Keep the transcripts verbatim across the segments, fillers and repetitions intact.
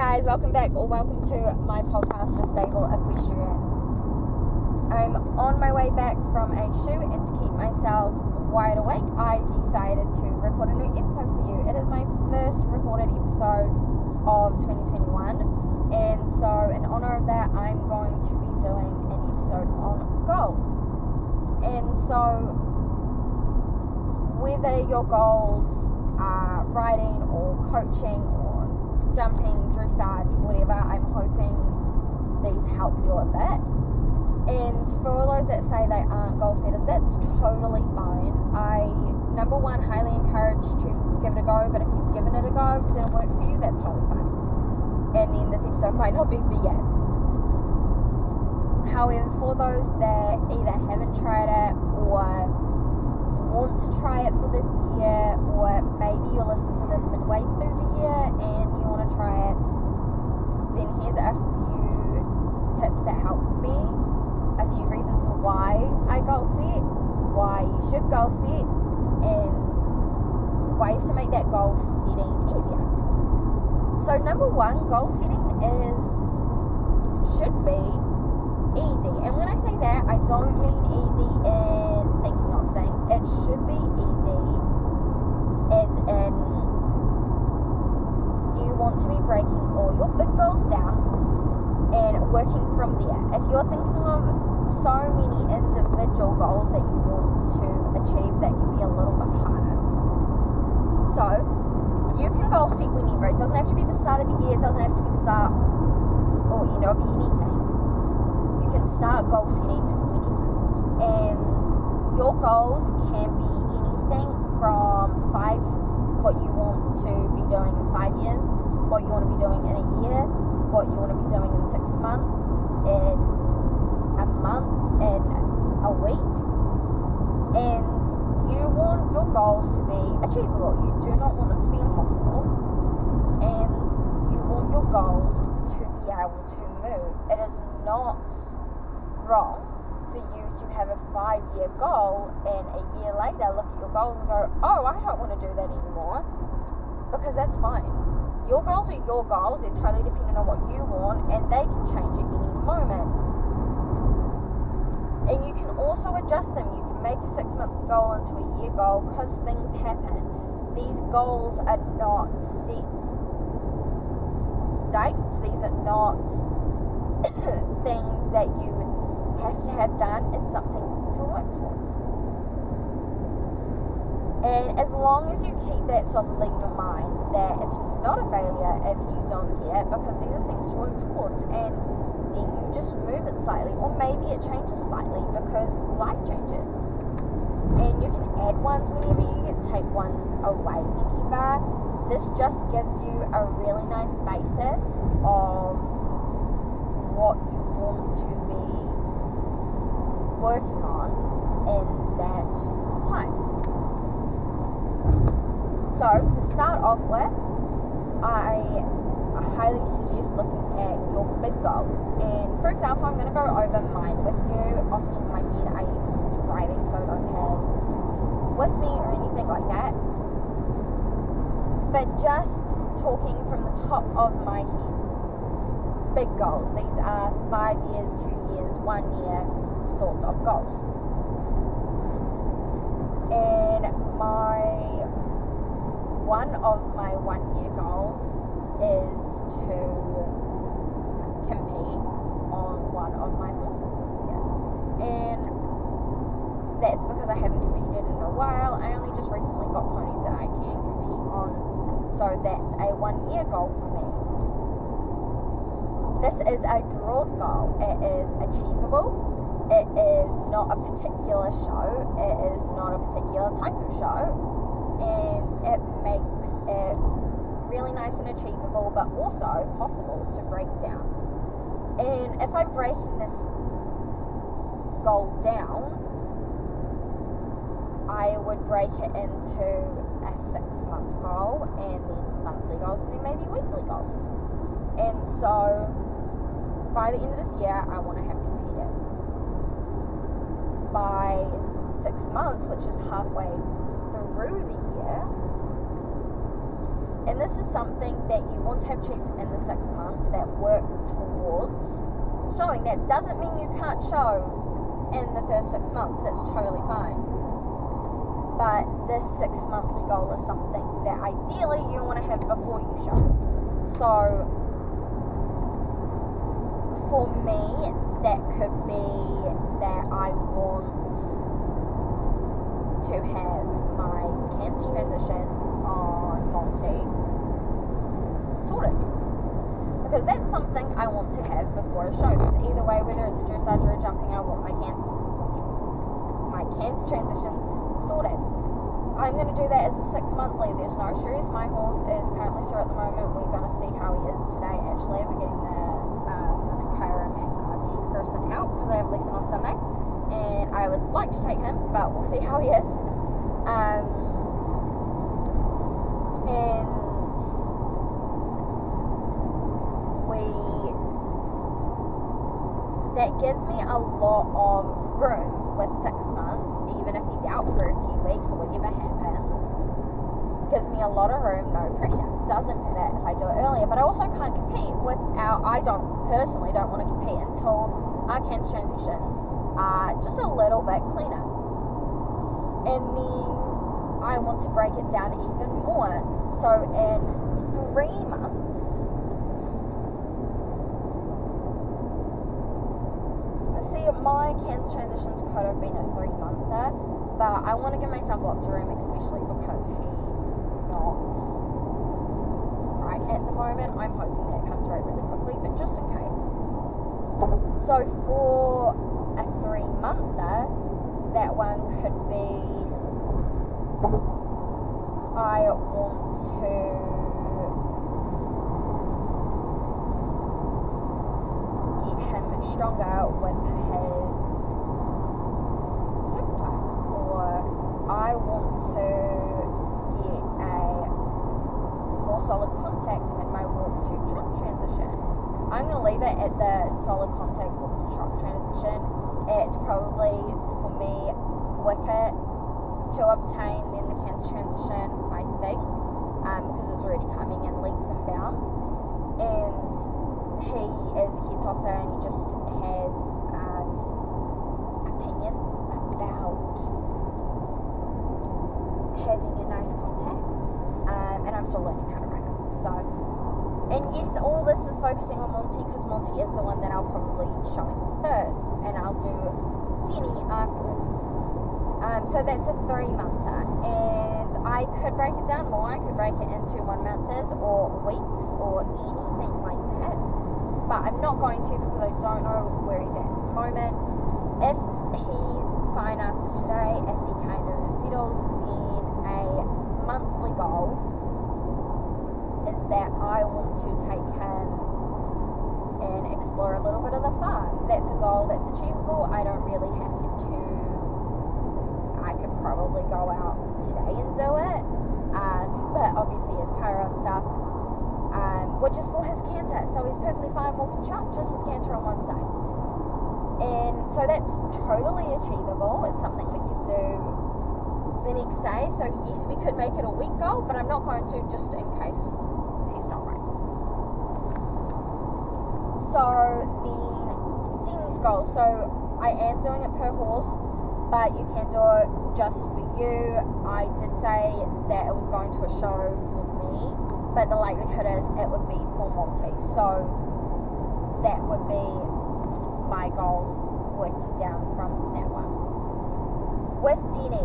guys, welcome back or welcome to my podcast, The Stable Equestrian. I'm on my way back from a shoot, and to keep myself wide awake, I decided to record a new episode for you. It is my first recorded episode of twenty twenty-one, and so in honor of that, I'm going to be doing an episode on goals. And so whether your goals are riding or coaching or jumping, dressage, whatever, I'm hoping these help you a bit. And for all those that say they aren't goal setters, that's totally fine. I, number one, highly encourage to give it a go, but if you've given it a go, it didn't work for you, that's totally fine. And then this episode might not be for you. However, for those that either haven't tried it or want to try it for this year, or maybe you're listening to this midway through the year and you want to try it, then here's a few tips that help me, a few reasons why I goal set, why you should goal set, and ways to make that goal setting easier. So number one, goal setting is should be easy. And when I say that, I don't mean easy in thinking of things. It should be easy as in you want to be breaking all your big goals down and working from there. If you're thinking of so many individual goals that you want to achieve, that can be a little bit harder. So you can goal set whenever. It doesn't have to be the start of the year. It doesn't have to be the start or end of anything. You can start goal setting whenever. And your goals can be anything from five, what you want to be doing in five years, what you want to be doing in a year, what you want to be doing in six months, in a month, in a week. And you want your goals to be achievable. You do not want them to be impossible. And you want your goals to be able to move. It is not wrong for you to have a five-year goal and a year later look at your goals and go, oh, I don't want to do that anymore, because that's fine. Your goals are your goals. They're totally dependent on what you want, and they can change at any moment. And you can also adjust them. You can make a six-month goal into a year goal because things happen. These goals are not set dates. These are not things that you have to have done. It's something to work towards. And as long as you keep that solidly in your mind that it's not a failure if you don't get it, because these are things to work towards, and then you just move it slightly, or maybe it changes slightly because life changes. And you can add ones whenever, you can take ones away whenever. This just gives you a really nice basis of what you want to be working on in that time. So to start off with, I highly suggest looking at your big goals. And for example, I'm going to go over mine with you. Off the top of my head, I am driving, so I don't have with me or anything like that. But just talking from the top of my head, big goals. These are five years, two years, one year sorts of goals. And my one of my one year goals is to compete on one of my horses this year. And that's because I haven't competed in a while. I only just recently got ponies that I can compete on. So that's a one year goal for me. This is a broad goal. It is achievable. It is not a particular show. It is not a particular type of show. And it makes it really nice and achievable, but also possible to break down. And if I'm breaking this goal down, I would break it into a six-month goal, and then monthly goals, and then maybe weekly goals. And so by the end of this year, I want to have competed. By six months, which is halfway through the year, And this is something that you want to have achieved in the six months that work towards showing. That doesn't mean you can't show in the first six months. That's totally fine. But this six monthly goal is something that ideally you want to have before you show. So for me, that could be that I want to have my cancer transitions on Monty sorted. Because that's something I want to have before a show. Because either way, whether it's a dressage or a jumping, I want my cancer, my cancer transitions sorted. I'm going to do that as a six monthly. There's no stress. My horse is currently sore at the moment. We're going to see how he is today. Actually, we're getting the um, chiro massage person out because I have a lesson on Sunday, and I would like to take him, but we'll see how he is. Um, and we that gives me a lot of room with six months, even if he's out for a few weeks or whatever happens. Gives me a lot of room, no pressure. Doesn't matter if I do it earlier, but I also can't compete without, I don't, personally don't want to compete until our cancer transitions are just a little bit cleaner. And then I want to break it down even more. So in three months, see, my cancer transitions could have been a three-monther, but I want to give myself lots of room, especially because he's not right at the moment. I'm hoping that comes right really quickly, but just in case. So for a three-monther, that one could be, I want to stronger with his circumstance, or I want to get a more solid contact in my walk to trot transition. I'm going to leave it at the solid contact walk to trot transition. It's probably for me quicker to obtain than the cancer transition, I think, um, because it's already coming in leaps and bounds. And he is a head tosser, and he just has um, opinions about having a nice contact, um, and I'm still learning how to run him. So, and yes, all this is focusing on Monty because Monty is the one that I'll probably show first, and I'll do Denny afterwards. Um, so that's a three-monther, and I could break it down more. I could break it into one-monthers or weeks or anything like that. But I'm not going to because I don't know where he's at at the moment. If he's fine after today, if he kind of settles, then a monthly goal is that I want to take him and explore a little bit of the farm. That's a goal that's achievable. I don't really have to, I could probably go out today and do it, um, but obviously it's chiro and stuff. Um, which is for his cancer, so he's perfectly fine walking trot, just his cancer on one side. And so that's totally achievable. It's something we could do the next day. So yes, we could make it a week goal, but I'm not going to, just in case he's not right. So then Denny's goal. So I am doing it per horse, but you can do it just for you. I did say that it was going to a show for me, but the likelihood is it would be for Monty. So that would be my goals working down from that one. With Denny,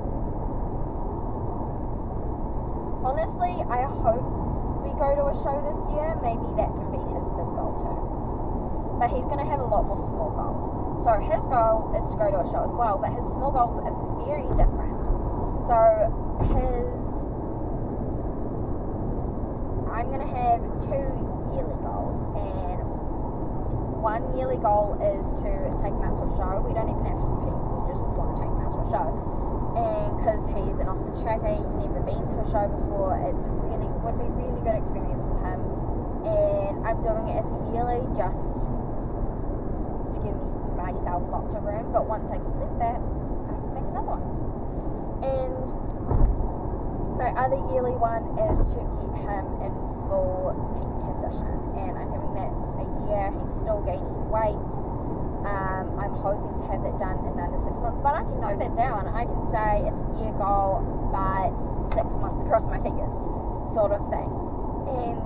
honestly, I hope we go to a show this year. Maybe that can be his big goal too. But he's going to have a lot more small goals. So his goal is to go to a show as well, but his small goals are very different. So his I'm going to have two yearly goals, and one yearly goal is to take him out to a show. We don't even have to compete, we just want to take him out to a show. And because he's an off-the-tracker, he's never been to a show before, it's really would be a really good experience for him. And I'm doing it as a yearly just to give me myself lots of room, but once I complete that, I can make another one. And my other yearly one is to get him in full peak condition, and I'm giving that a year. He's still gaining weight. Um, I'm hoping to have that done in under six months, but I can note that down. I can say it's a year goal, but six months, cross my fingers, sort of thing. And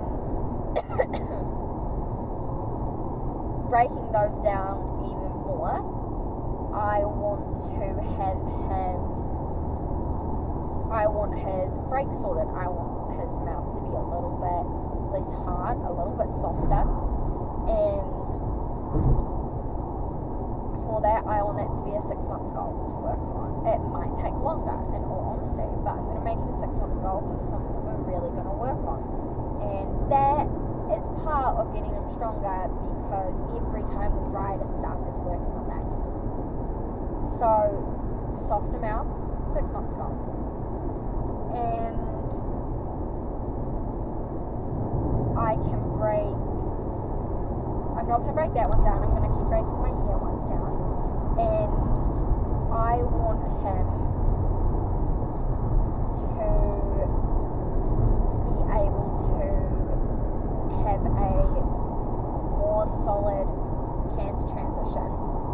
breaking those down even more, I want to have him, I want his brakes sorted. I want his mouth to be a little bit less hard, a little bit softer, and for that, I want that to be a six-month goal to work on. It might take longer, in all honesty, but I'm going to make it a six-month goal because it's something that we're really going to work on. And that is part of getting him stronger, because every time we ride and stuff, it's working on that. So, softer mouth, six-month goal. And I can break, I'm not going to break that one down, I'm going to keep breaking my year ones down. And I want him to be able to have a more solid canter transition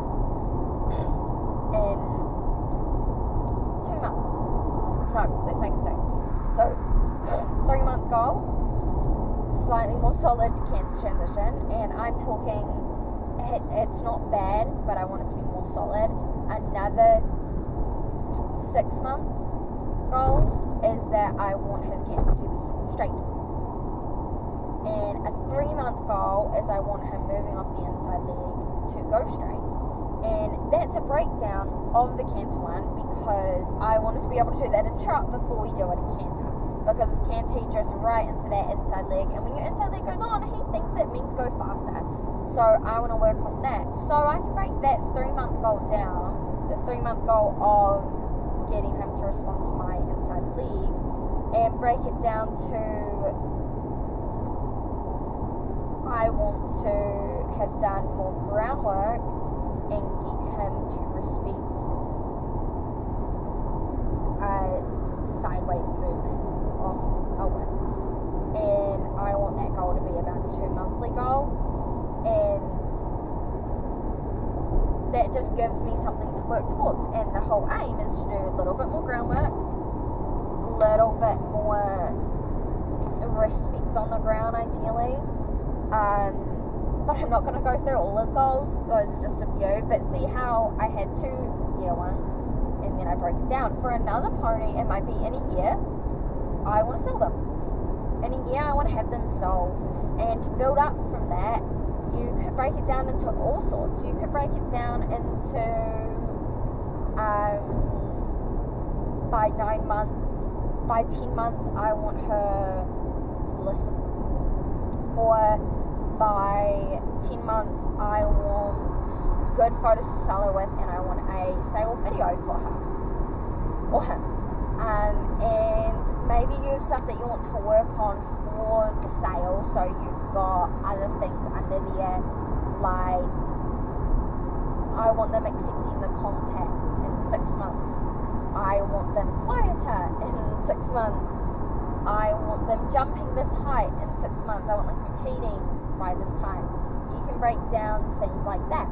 in two months. No, let's make it three. So, three month goal, slightly more solid canter transition, and I'm talking, it's not bad, but I want it to be more solid. Another six month goal is that I want his canter to be straight. And a three month goal is I want him moving off the inside leg to go straight. And that's a breakdown of the canter one, because I want to be able to do that in trot before we do it in canter. Because his canter, he drifts right into that inside leg, and when your inside leg goes on, he thinks it means go faster. So I want to work on that. So I can break that three month goal down, the three month goal of getting him to respond to my inside leg, and break it down to, I want to have done more groundwork and get him to respect a sideways movement off a whip. And I want that goal to be about a two monthly goal. And that just gives me something to work towards. And the whole aim is to do a little bit more groundwork, a little bit more respect on the ground, ideally. Um, but I'm not going to go through all his goals. Those are just a few. But see how I had two year ones, and then I broke it down. For another pony, it might be in a year, I want to sell them. In a year, I want to have them sold. And to build up from that, you could break it down into all sorts. You could break it down into um, by nine months, by ten months, I want her listed. Or by ten months, I want good photos to sell her with, and I want a sale video for her or him. Um, and maybe you have stuff that you want to work on for the sale, so you've got other things under there, like I want them accepting the contact in six months, I want them quieter in six months, I want them jumping this height in six months, I want them competing by this time. You can break down things like that.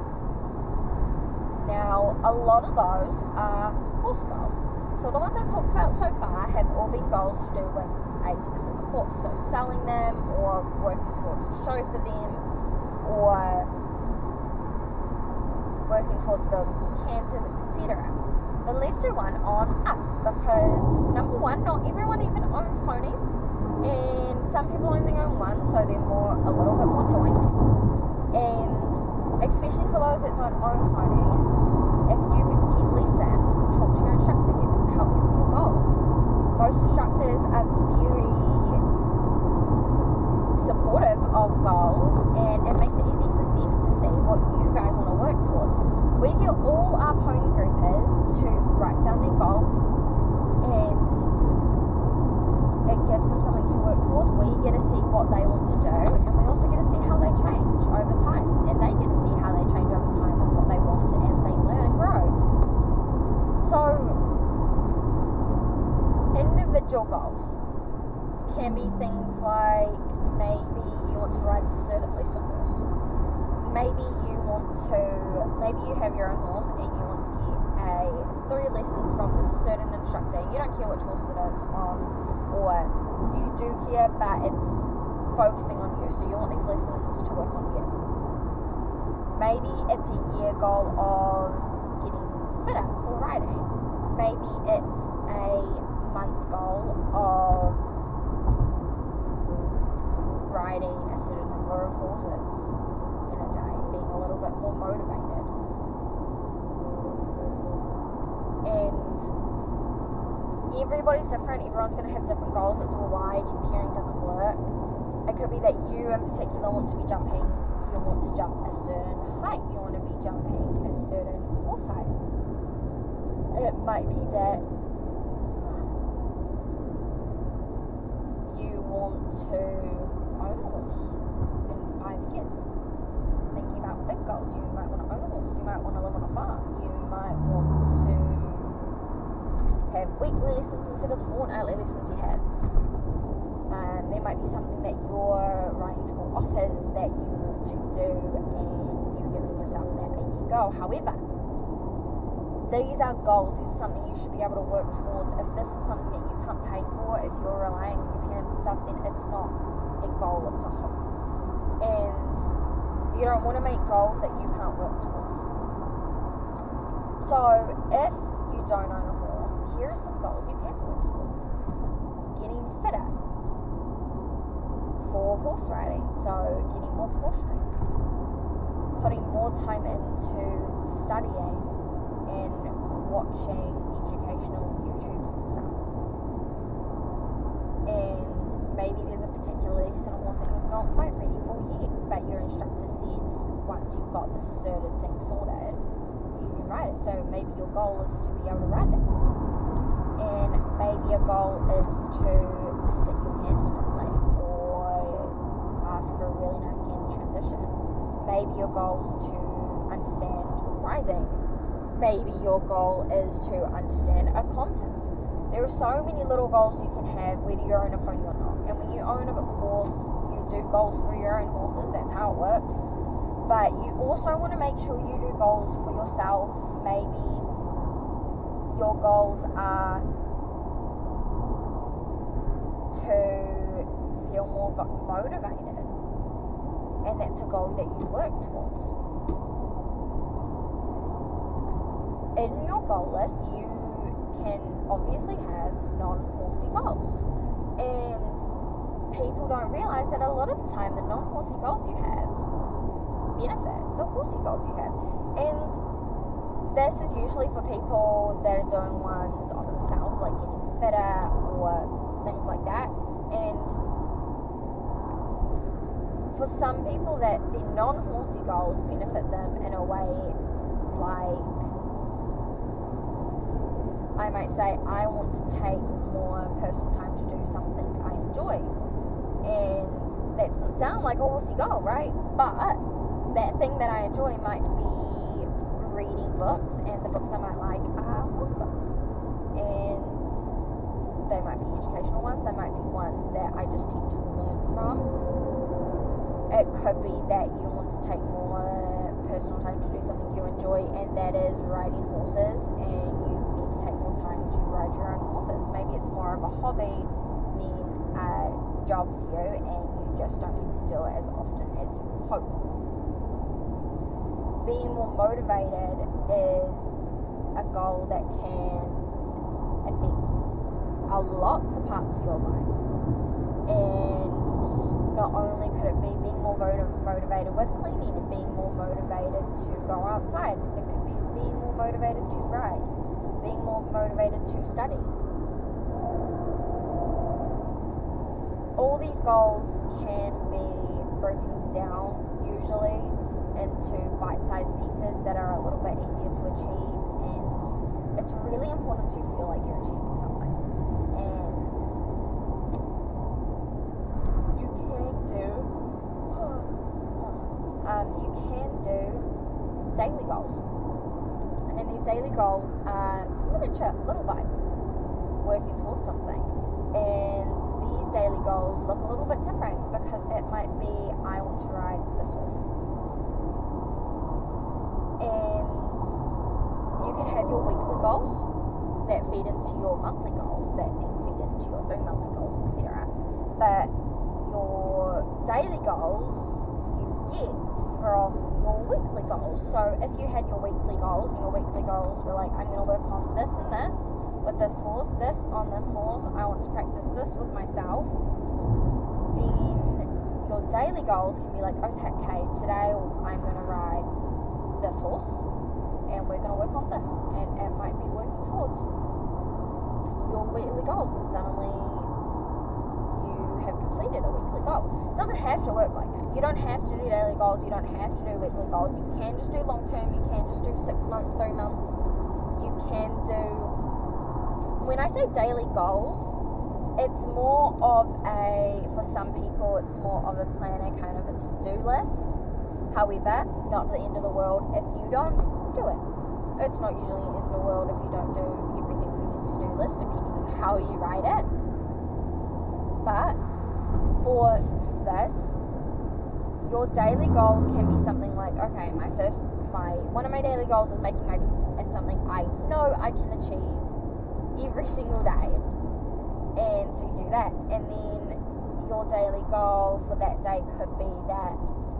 Now, a lot of those are course goals. So the ones I've talked about so far have all been goals to do with a specific course. So selling them, or working towards a show for them, or working towards building new canters, et cetera. But let's do one on us, because number one, not everyone even owns ponies, and some people only own one, so they're more a little bit more joint. And especially for those that don't own ponies, if you get lessons, talk to your instructor, get them to help you with your goals. Most instructors are very supportive of goals, and it makes it easy for them to see what you guys want to work towards. We get all our pony groupers to write down their goals, and it gives them something to work towards. We get to see what they want to do, and we also get to see how they change over time, and they get to see how they change over time with what they want as they learn and grow. So individual individual goals can be things like maybe you want to ride the certain lesson horse. Maybe you want to, maybe you have your own horse and you want to get a three lessons from this certain instructor, and you don't care which horse it is on, or you do care, but it's focusing on you, so you want these lessons to work on you. Maybe it's a year goal of getting fitter for riding. Maybe it's a month goal of riding a certain number of horses in a day, being a little bit more motivated. And everybody's different, everyone's going to have different goals. It's why comparing doesn't work. It could be that you in particular want to be jumping, you want to jump a certain height, you want to be jumping a certain horse height. It might be that you want to own a horse in five years. Thinking about big goals, you might want to own a horse, you might want to live on a farm, you might want to have weekly lessons instead of the fortnightly lessons you have. Um, there might be something that your riding school offers that you want to do, and you're giving yourself that a year goal. However, these are goals. These are something you should be able to work towards. If this is something that you can't pay for, if you're relying on your parents' stuff, then it's not a goal, it's a hope. And you don't want to make goals that you can't work towards. So if you don't own a horse, here are some goals you can work towards. Getting fitter for horse riding, so getting more core strength, putting more time into studying and watching educational YouTubes and stuff. And maybe there's a particular lesson on horse that you're not quite ready for yet, but your instructor said once you've got this certain thing sorted, you can ride it. So maybe your goal is to be able to ride that horse. And maybe your goal is to sit your canter sprint lane, or ask for a really nice canter transition. Maybe your goal is to understand rising. Maybe your goal is to understand a content. There are so many little goals you can have, whether you own a pony or not. And when you own a horse, you do goals for your own horses. That's how it works. But you also want to make sure you do goals for yourself. Maybe your goals are to feel more motivated, and that's a goal that you work towards. In your goal list, you can obviously have non-horsey goals, and people don't realize that a lot of the time the non-horsey goals you have benefit the horsey goals you have. And this is usually for people that are doing ones on themselves, like getting fitter or things like that. And for some people, that the non-horsey goals benefit them in a way, like I might say, I want to take more personal time to do something I enjoy. And that doesn't sound like a horsey goal, right? But that thing that I enjoy might be reading books, and the books I might like are horse books. And they might be educational ones, they might be ones that I just tend to learn from. It could be that you want to take more personal time to do something you enjoy, and that is riding horses, and you need to take more time to ride your own horses. Maybe it's more of a hobby than a job for you, and you just don't get to do it as often as you hope. Being more motivated is a goal that can affect a lot of parts of your life. And not only could it be being more motivated with cleaning and being more motivated to go outside, it could be being more motivated to ride, being more motivated to study. All these goals can be broken down usually into bite-sized pieces that are a little bit easier to achieve, and it's really important to feel like you're achieving something. And you can do um, you can do daily goals, and these daily goals are miniature little bites working towards something. And these daily goals look a little bit different because it might be, I want to ride this horse. And you can have your weekly goals that feed into your monthly goals, that then feed into your three monthly goals, et cetera. But your daily goals you get from your weekly goals. So if you had your weekly goals, and your weekly goals were like, I'm going to work on this and this with this horse, this on this horse, I want to practice this with myself, then your daily goals can be like, okay, today I'm going to ride this horse, and we're going to work on this, and it might be working towards your weekly goals, and suddenly you have completed a weekly goal. It doesn't have to work like that. You don't have to do daily goals, you don't have to do weekly goals. You can just do long term, you can just do six months, three months. You can do, when I say daily goals, it's more of a, for some people, it's more of a planner, kind of a to-do list. However, not the end of the world if you don't do it. It's not usually the end of the world if you don't do everything on your to-do list, depending on how you write it. But for this, your daily goals can be something like, okay, my first, my one of my daily goals is making my bed. It's something I know I can achieve every single day, and so you do that. And then your daily goal for that day could be that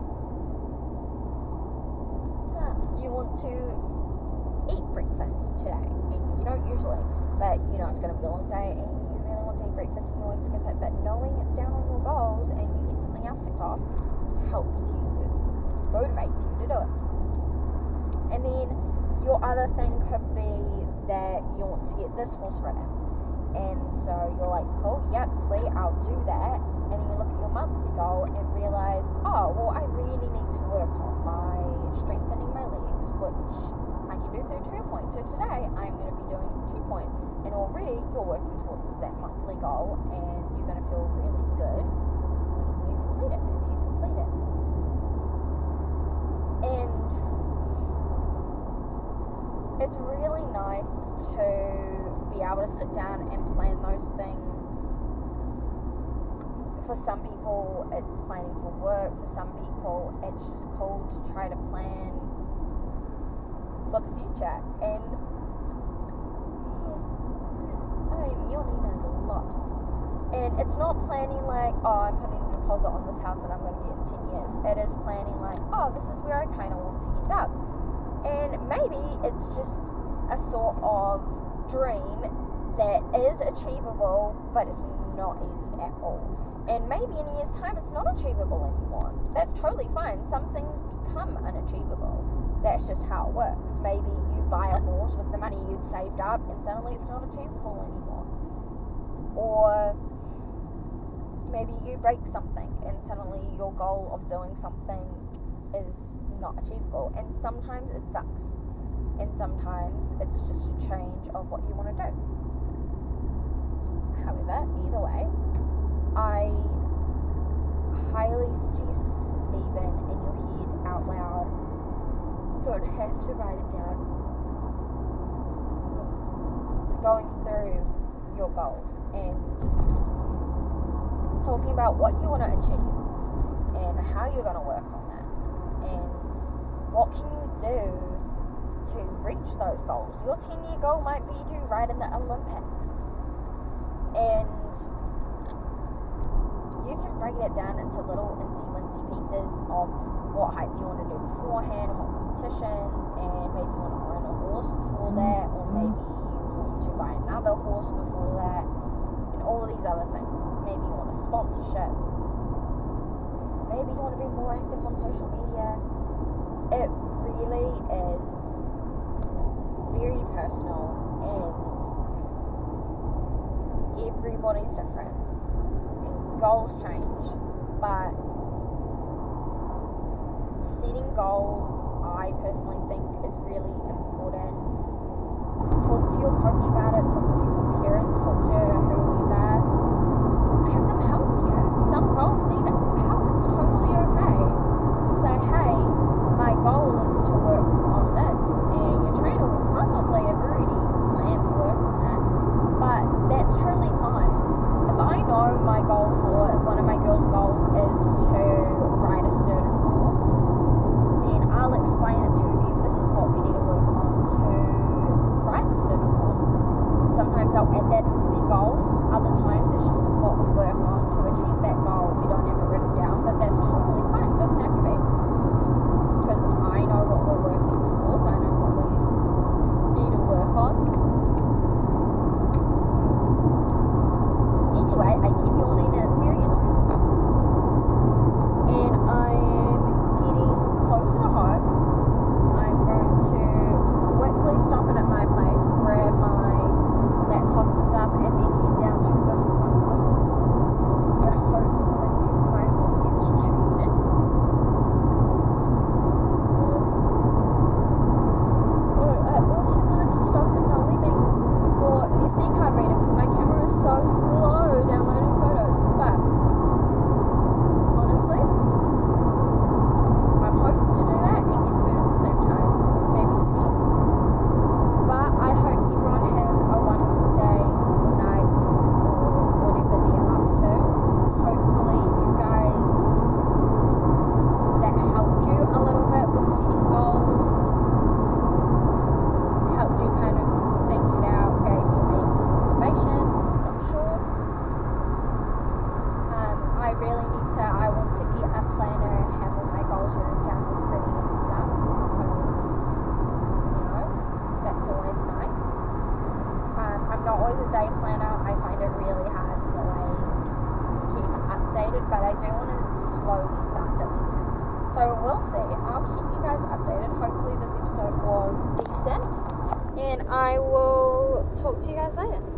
you want to eat breakfast today, and you don't usually, but you know it's going to be a long day, and you really want to eat breakfast, and you always skip it. But knowing it's down on your goals and you get something else ticked off helps you, motivates you to do it. And then your other thing could be that you want to get this horse ridden, and so you're like, cool, yep, sweet, I'll do that. And then you look at your monthly goal and realize, oh, well, I really need to work on my strengthening my legs, which I can do through two point. So today I'm going to be doing two point, and already you're working towards that monthly goal, and you're going to feel really good when you complete it, if you complete it. And it's really nice to be able to sit down and plan those things. For some people, it's planning for work. For some people, it's just cool to try to plan for the future. And I'm yawning a lot. And it's not planning like, oh, I'm putting a deposit on this house that I'm going to get in ten years. It is planning like, oh, this is where I kind of want to end up. And maybe it's just a sort of dream that is achievable, but it's not easy at all. And maybe in a year's time it's not achievable anymore. That's totally fine. Some things become unachievable. That's just how it works. Maybe you buy a horse with the money you'd saved up and suddenly it's not achievable anymore. Or maybe you break something and suddenly your goal of doing something is not achievable. And sometimes it sucks. And sometimes it's just a change of what you want to do. However, either way, I highly suggest, even in your head out loud, don't have to write it down, going through your goals and talking about what you want to achieve and how you're going to work on that and what can you do to reach those goals. Your ten-year goal might be to ride in the Olympics, and you can break it down into little incy-wincy pieces of what hikes you want to do beforehand and what competitions, and maybe you want to own a horse before that, or maybe you want to buy another horse before that, and all these other things. Maybe you want a sponsorship, maybe you want to be more active on social media. It really is very personal, and everybody's different. Goals change, but setting goals, I personally think, is really important. Talk to your coach about it, talk to your parents, talk to whoever, have them help you. Some goals need help. It's totally okay to say, hey, my goal is to work on this, and your trainer will probably have already planned to work on that, but that's totally fine. is to ride a certain horse, then I'll explain it to them. This is what we need to work on to ride the certain horse. Sometimes I'll add that into their goals. Other times it's just what we work on to achieve that goal. We don't have it written down, but that's totally fine. It doesn't have to be. Because I know what we're working towards. I know what we need to work on. Anyway, I keep yawning and it's very annoying. And I am getting closer to home. I'm going to quickly stop in at my place, grab my laptop and stuff, and then head down to the farm where hopefully my horse gets tuned in. Oh, I also wanted to stop at Noliming for an S D card reader because my camera is so slow downloading photos, but honestly, I'm hoping to do that and get food at the same time, maybe sushi. But I hope everyone has a wonderful day or night or whatever they're up to. Hopefully you guys, that helped you a little bit with setting goals, helped you kind of think it out, gave you maybe some information, not sure. Um, I really need to, I want to get a planner and have all my goals written down and pretty and stuff because, you know, that's always nice. Um, I'm not always a day planner. I find it really hard to like keep updated, but I do want to slowly start doing that. So we'll see. I'll keep you guys updated. Hopefully this episode was decent, and I will talk to you guys later.